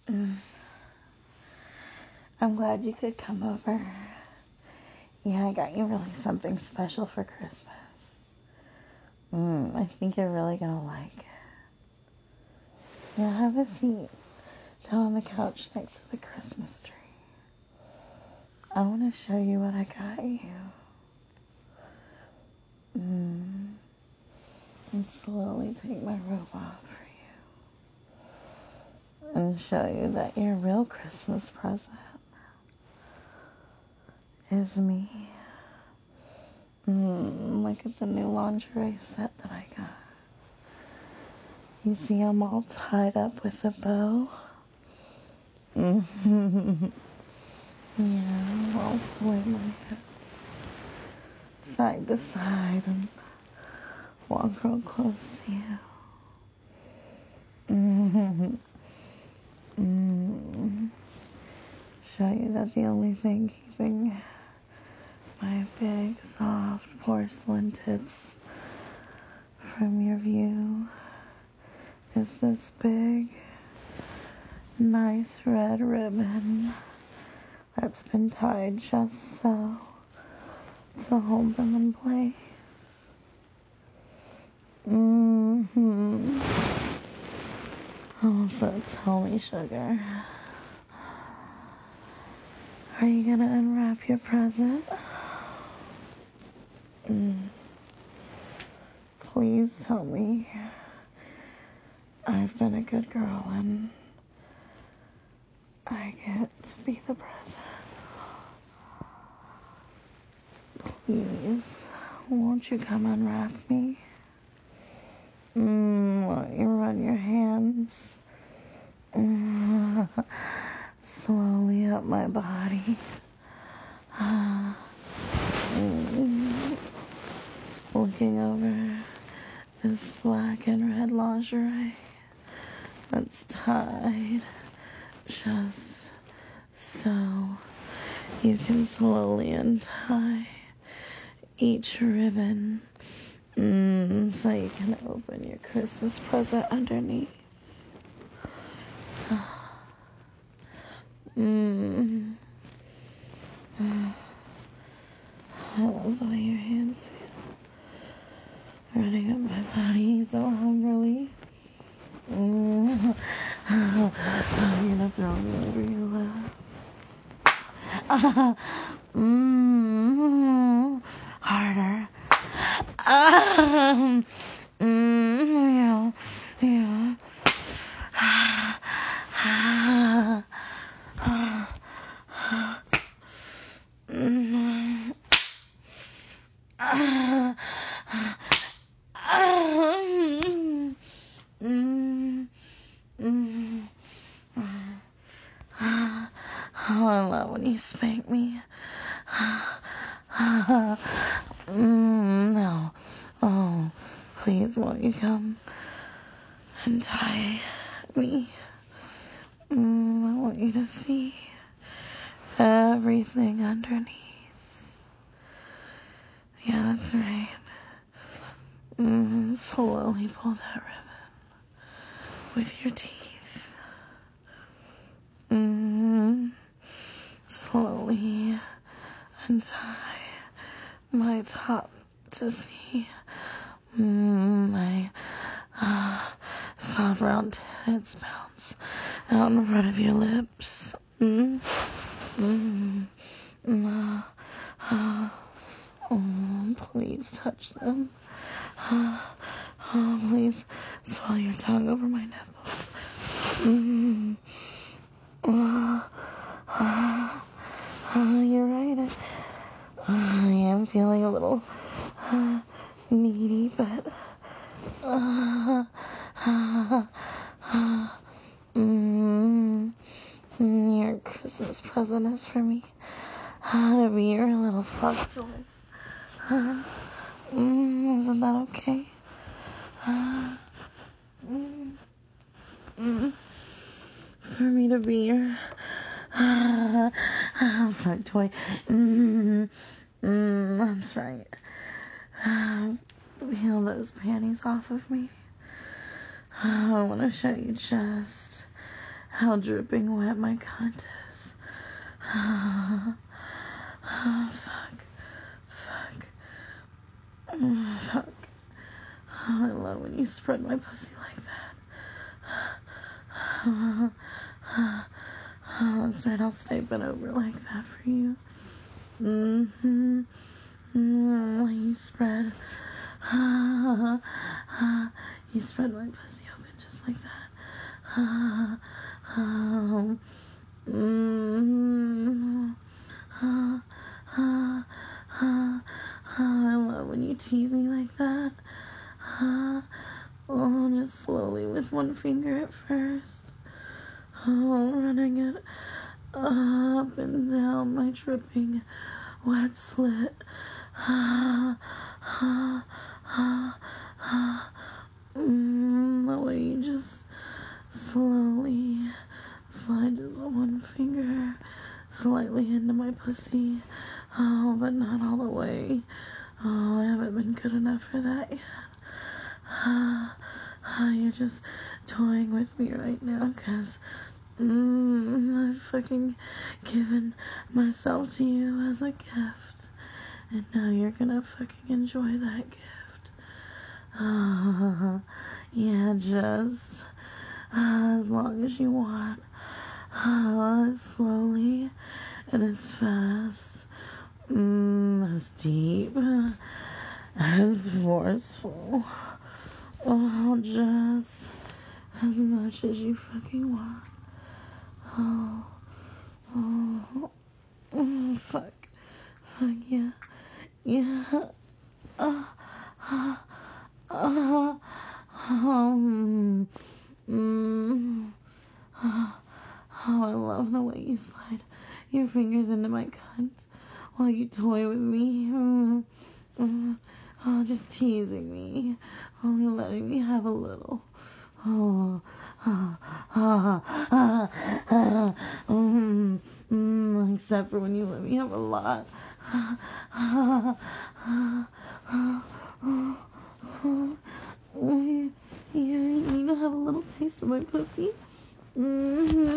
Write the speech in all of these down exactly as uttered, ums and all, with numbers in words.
Mm. I'm glad you could come over. Yeah, I got you really something special for Christmas. Mm, I think you're really gonna like it. Yeah, have a seat down on the couch next to the Christmas tree. I want to show you what I got you. Mm. And slowly take my robe off for you. And show you that your real Christmas present is me. Mm, look at the new lingerie set that I got. You see I'm all tied up with a bow? Mm-hmm. Yeah, I'll swing my hips side to side and walk real close to you. Mm-hmm. Mm-hmm. Show you that the only thing keeping my big, soft porcelain tits from your view is this big, nice red ribbon that's been tied just so to hold them in place. Mm-hmm. Oh, so tell me, sugar, are you gonna unwrap your present? Mm. Please tell me I've been a good girl and I get to be the present. Please, won't you come unwrap me? Mm, won't you run your hands mm, slowly up my body? Mm, looking over this black and red lingerie that's tied just so you can slowly untie each ribbon mm, so you can open your Christmas present underneath. Mm. I love the way your hands feel running up my body so hungrily. Mm. I'm gonna throw me over your lap. Uh, mm, harder. Um, mm, yeah, yeah. Oh, I love when you spank me. mm, no. Oh, please, won't you come and tie me? Mm, I want you to see everything underneath. Yeah, that's right. Mm, slowly pull that ribbon with your teeth. Mm, slowly untie my top to see mm, my uh, soft round tits bounce out in front of your lips. Mm, mm, mm, uh, oh, please touch them. Uh, oh, please swallow your tongue over my nipples. Mm, uh, uh, uh, you're right. I am feeling a little uh, needy, but uh, uh, uh, mm, your Christmas present is for me uh, to be your little fuck toy. Uh, mm, isn't that okay? Uh, mm, mm, for me to be your uh, uh, fuck toy. Mm, mm, that's right. Uh, peel those panties off of me. Uh, I want to show you just how dripping wet my cunt is. Oh, fuck. Fuck. Oh, fuck. Oh, I love when you spread my pussy like that. Oh, oh, oh, that's right, I'll stay bent over like that for you. Mm-hmm. Mm, when you spread, ah, ah, you spread my pussy open just like that. Ah, ah, mm, ah, ah, ah, ah, I love when you tease me like that. Ah, oh, just slowly with one finger at first. Oh, running it up and down my dripping wet slit. Ah, ah, ah, ah. Mm, the way you just slowly slide just one finger slightly into my pussy. Oh, but not all the way. Oh, I haven't been good enough for that yet. Ah, ah, you're just toying with me right now, cause mm, I've fucking given myself to you as a gift. And now you're gonna fucking enjoy that gift. Ah, yeah, just uh, as long as you want. Uh, as slowly and as fast. Mm, as deep. As forceful. Oh, just as much as you fucking want. Oh, oh, oh, fuck. Fuck, yeah. Yeah. Uh, uh, uh, um, mm, uh, oh, I love the way you slide your fingers into my cunt while you toy with me. Mm, mm, oh, just teasing me, only letting me have a little. Oh, ah, ah, ah, ah, mm, mm, except for when you let me have a lot. Ah, ah, ah, ah, ah, ah. You, you need to have a little taste of my pussy. Mm-hmm.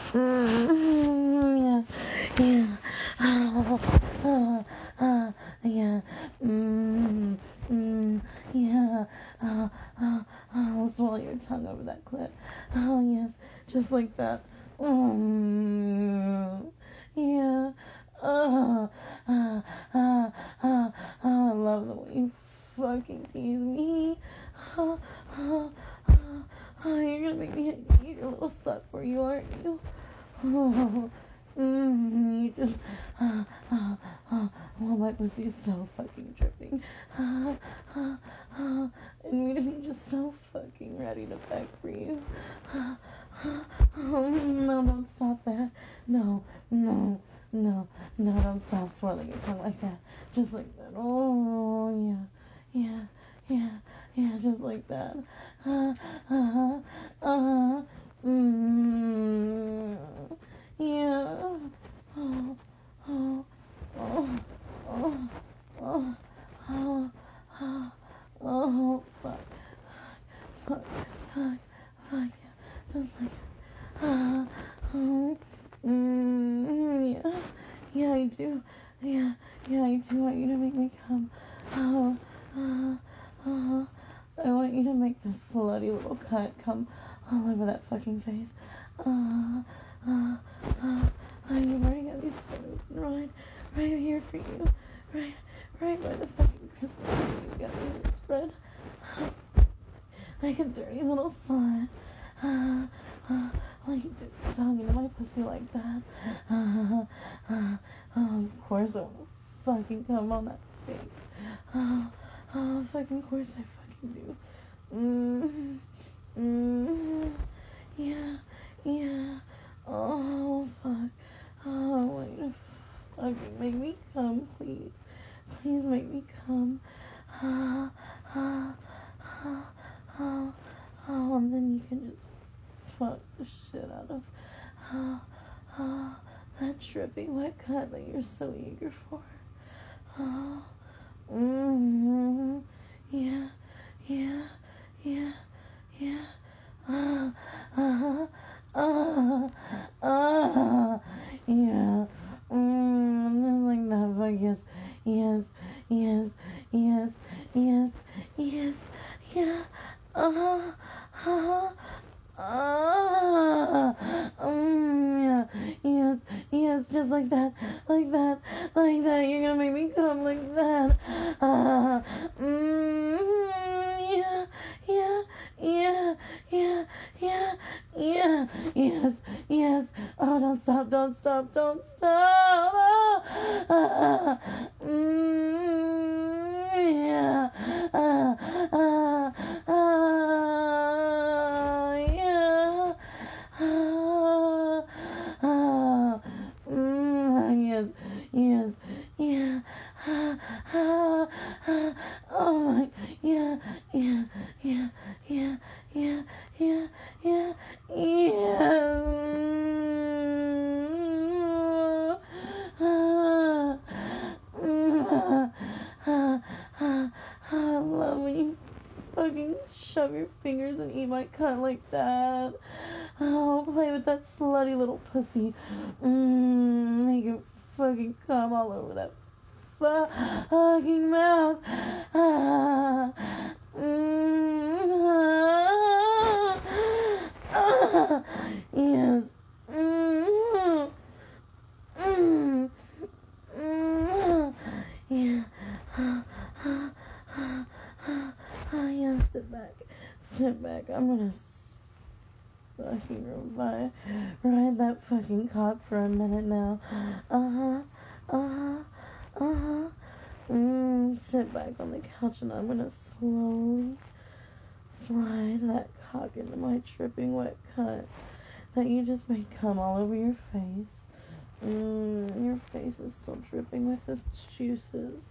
Mm-hmm. Yeah, yeah. Oh, oh, oh, yeah. Mm, mm, yeah. Oh, oh, oh, I'll swallow your tongue over that clit. Oh, yes, just like that. Mm, yeah. Oh, oh, oh, oh, oh, I love the way you fucking tease me. Oh, oh, oh, oh, you're gonna make me eat your little slut for you, aren't you? Oh, mm, you just, uh, uh, uh, well, my pussy is so fucking dripping. Uh, uh, uh, and me to be just so fucking ready to beg for you. Uh, uh, oh, no, don't stop that. No, no, no, no, don't stop swirling your tongue like that. Just like that. Oh, yeah, yeah, yeah, yeah, just like that. Uh, uh, uh, mm, yeah. Oh, oh, oh, oh, oh, oh, oh, oh, fuck, fuck, fuck, fuck, yeah, just like, ah, oh, mm, yeah, yeah, I do, yeah, yeah, I do want you to make me come, oh, uh, uh, I want you to make this slutty little cut come all over that fucking face, uh, uh, uh, oh, you've already got me spread open, right, right here for you, right, right by the fucking Christmas tree, you got me spread, like a dirty little slut, uh, uh, like you dip your tongue into my pussy like that, uh, uh, uh, of course I won't fucking come on that face, uh, uh, fucking course I fucking do, mm, mm, yeah, yeah, oh, fuck, oh, wait, fucking make me come, please, please make me come, ah, ah, ah, ah, oh, and then you can just fuck the shit out of, ah, ah, that dripping wet cut that you're so eager for, ah, mm-hmm, yeah, yeah, yeah, yeah, ah, ah, ah, like that, like that, like that. You're gonna make me come like that. Uh, mm, yeah, yeah, yeah, yeah, yeah, yeah. Yes, yes. Oh, don't stop, don't stop, don't stop. Oh, uh, mm, yeah. Uh, uh, uh, yeah. Uh, uh, mm, yes, yes, yeah. Uh, uh, uh, oh my, yeah, yeah, yeah, yeah, yeah, yeah, yeah, yeah. Uh, uh, uh, uh, I love when you fucking shove your fingers and eat my cunt like that. Oh, play with that slutty little pussy. Mmm, make it fucking come all over that fucking mouth. Ah, mm, ah, ah, yes. Mm, mm, mm, yeah. Ah, ah, ah, ah, ah, yeah, sit back. Sit back. I'm gonna fucking revive. Ride that fucking cock for a minute now. Uh-huh. Uh-huh. Uh-huh. Mm, sit back on the couch and I'm gonna slowly slide that cock into my dripping wet cunt that you just made come all over your face. Mm, your face is still dripping with the juices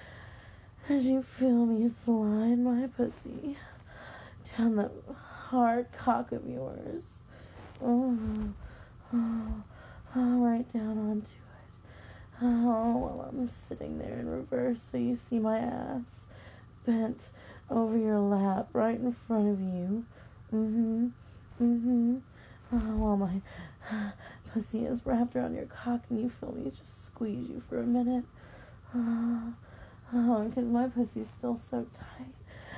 as you feel me slide my pussy down the hard cock of yours. Oh, oh, oh, right down onto it. Oh, while I'm sitting there in reverse so you see my ass bent over your lap right in front of you. Mm-hmm. Mm-hmm. Oh, while my uh, pussy is wrapped around your cock and you feel me just squeeze you for a minute. Oh, oh, because my pussy's still so tight.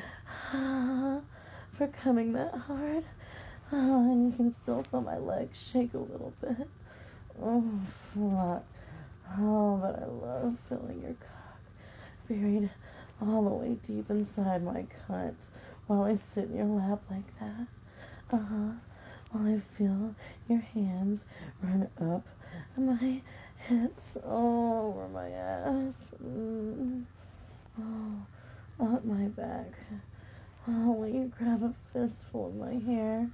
Oh, for coming that hard. Oh, and you can still feel my legs shake a little bit. Oh, fuck. Oh, but I love feeling your cock buried all the way deep inside my cunt while I sit in your lap like that. Uh-huh. While I feel your hands run up my hips, all over my ass. Mm. Oh, up my back. Oh, will you grab a fistful of my hair?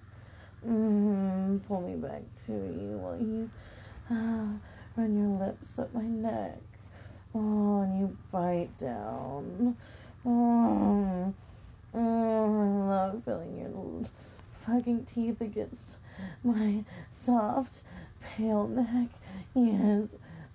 Mm, pull me back to you while you uh, run your lips up my neck. Oh, and you bite down. Oh, oh, I love feeling your fucking teeth against my soft, pale neck. Yes.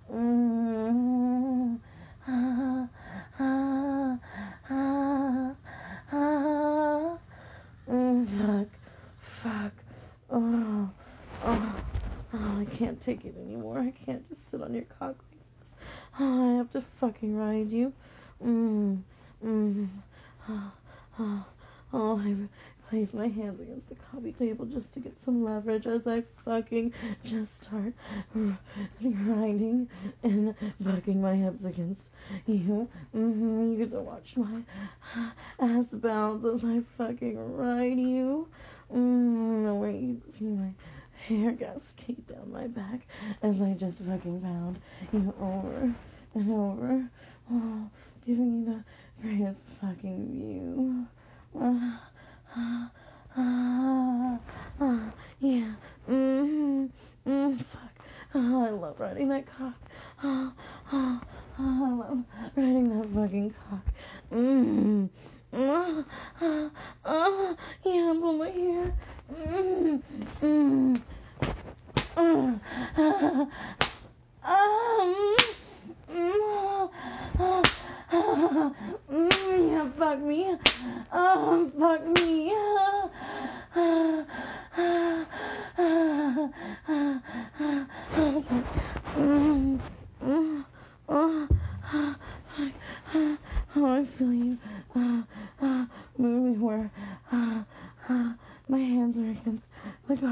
Mm. Ah, ah, ah, ah. Mm, fuck. Fuck. Oh, oh, oh, I can't take it anymore. I can't just sit on your cock like this. Oh, I have to fucking ride you. Mm, mm. Oh, oh, oh, I place my hands against the coffee table just to get some leverage as I fucking just start grinding and bucking my hips against you. Mm-hmm. You get to watch my ass bounce as I fucking ride you. Mm, where you see my hair cascade down my back as I just fucking pound you over and over. Oh, giving you the greatest fucking view. Uh, uh, uh, uh, yeah. Mm-hmm. Mm, fuck. Oh, I love riding that cock. Oh, oh, oh, I love riding that fucking cock. Mm. Uh, uh, uh, yeah, pull my hair. Mm, mm, uh, uh, um, mm, uh, uh, mm, yeah, fuck me. Um, fuck me. Uh, uh, uh, uh, uh, uh, mm, mm, uh, uh, uh, oh, I feel you. Uh, uh, moving where uh, uh, my hands are against the carpet and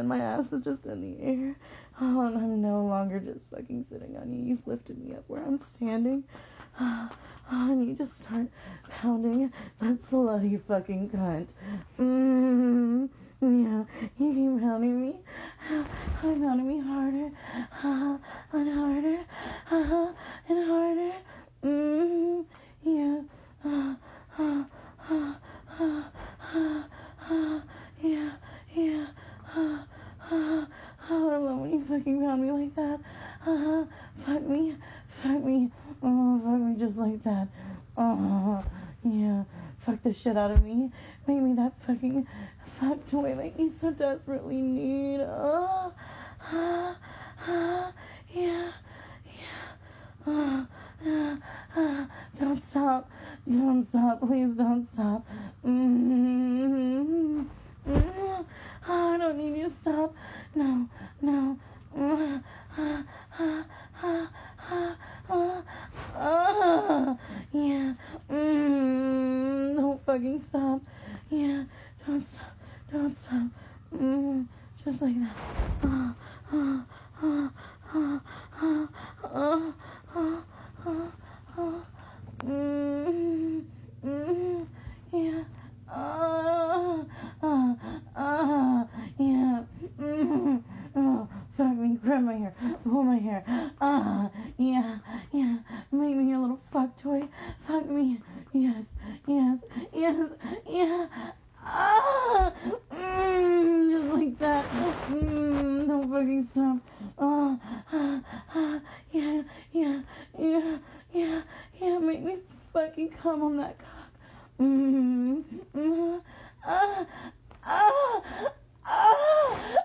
and my ass is just in the air. Oh, and I'm no longer just fucking sitting on you. You've lifted me up where I'm standing. Oh, and you just start pounding that slutty fucking cunt. Mmm. Yeah, you keep pounding me. I'm pounding me harder. Uh, and harder. Uh, and harder. Mmm. Yeah. Uh, uh, uh, uh, uh, uh, yeah. Yeah. Uh, uh, oh, I love when you fucking pound me like that. Uh, fuck me. Fuck me. Oh, fuck me just like that. Oh, yeah. Fuck the shit out of me. Make me that fucking fuck toy that you so desperately need. Oh, uh, uh, yeah. Yeah. Uh, uh, uh, don't stop. Don't stop. Please don't stop. Mm-hmm. Mm-hmm. Oh, I don't need you to stop. No. No. Uh, uh, uh, uh, uh, uh, uh, yeah. Mm, don't fucking stop. Yeah. Don't stop. Don't stop. Mm, just like that. Uh, uh, uh, uh, uh, uh, uh, uh, uh, mm, mm, yeah. Uh, uh, uh, yeah. Mm, oh, fuck me. Grab my hair. Pull my hair. Uh, yeah. Yeah. Make me your little fuck toy. Fuck me. Yes. Yes. Yes. Yeah. Ah, mm, just like that. Mm, don't fucking stop. Oh, ah, ah, yeah, yeah, yeah, yeah, yeah. Make me fucking come on that cock. Mm, mm, ah, ah, ah, ah,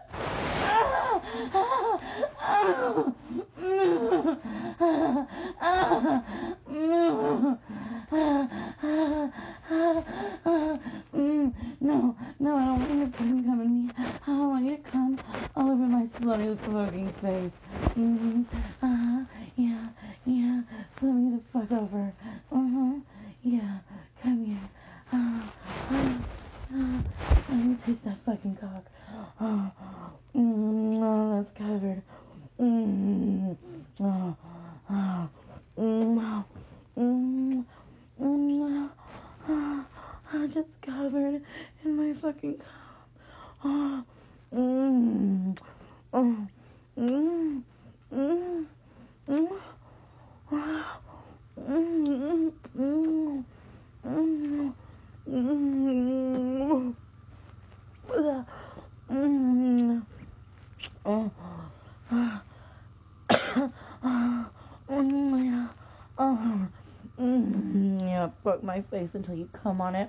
ah, ah, mm, ah, ah, mm, ah, ah, ah, ah, mm, no, no, I don't want you to fucking come in me. I don't want you to come all over my slutty fucking face. Mm-hmm. Uh-huh. Yeah, yeah. Flip me the fuck over. Uh-huh. Yeah. Come here. Uh, uh, uh. Let me taste that fucking cock. Oh, mm, oh that's covered. Mm, oh, oh, mm, mm, mm, oh, I'm just covered in my fucking cock. Oh, mm, oh, mm, mm, mm, oh, mm, mm, mm, mm, mm, mm, oh, ah, ah, mm, yeah, oh, mm, yeah, fuck my face until you come on it.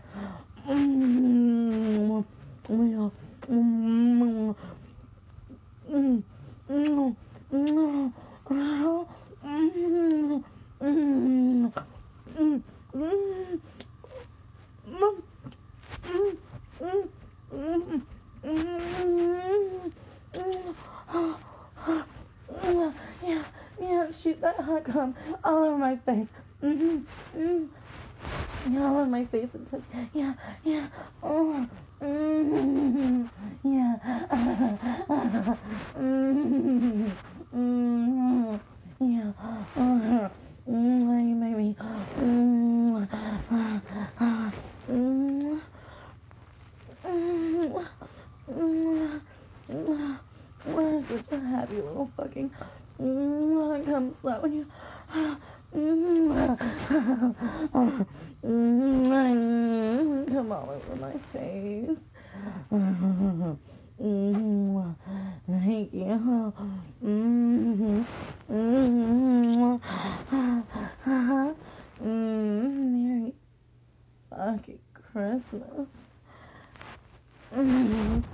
Mm, yeah, mm, mm, mm, mm, ah, mm, mm, mm, mm, mm, Mm, mm, mm, mm, mm, oh, oh, mm, yeah, yeah, shoot that hot cum all over my face. Mm-hmm, mm, yeah, all over my face and tits. Yeah, yeah, oh, mm, yeah, mm, mm, yeah, oh, mm, you make me, mm, mm, Mm, mm, mm, mm, such a happy little fucking mm, come slut when you mm, mm, come all over my face. Mm, thank you. Mm, mm, mm, Merry fucking Christmas. Mm-hmm.